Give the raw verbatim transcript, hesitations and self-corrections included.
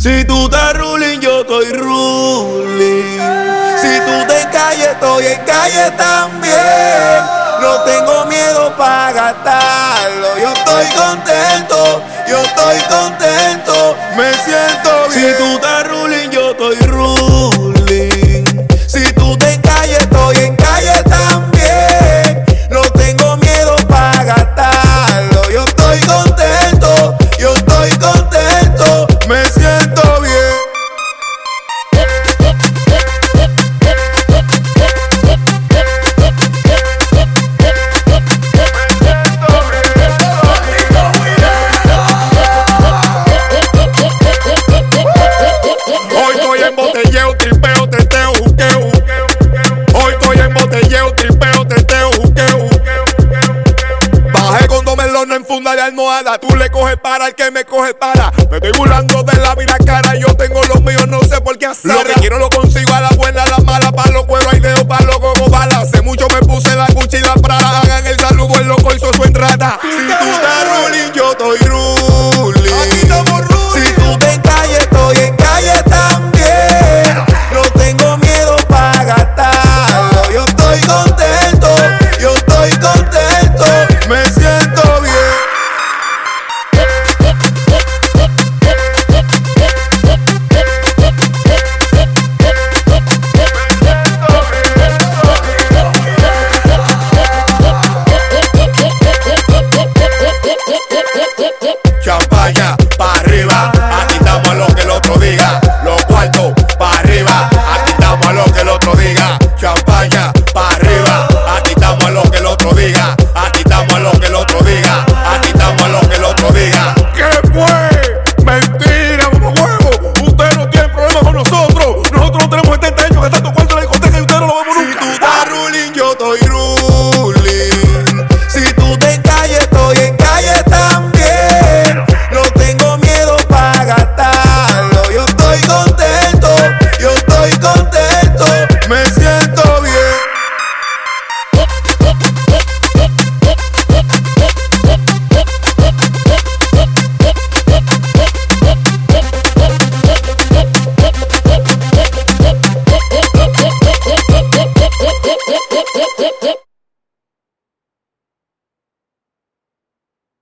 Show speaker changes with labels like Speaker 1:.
Speaker 1: Si tú estás ruling, yo estoy ruling. Si tú te calles, estoy en calle también. No tengo miedo para gastarlo. Yo estoy contento, yo estoy contento. Me siento bien. Si tú estás ruling, yo estoy ruling. Si tú te calles, estoy en calle también. No tengo miedo para gastarlo. Yo estoy contento, yo estoy contento. Me siento bien. Hoy estoy en botelleo, tripeo, teteo, juqueo. Hoy estoy en botelleo, tripeo, teteo, juqueo. Bajé con dos melones en funda de almohada. Tú le coges para el que me coge para. Me estoy burlando de la vida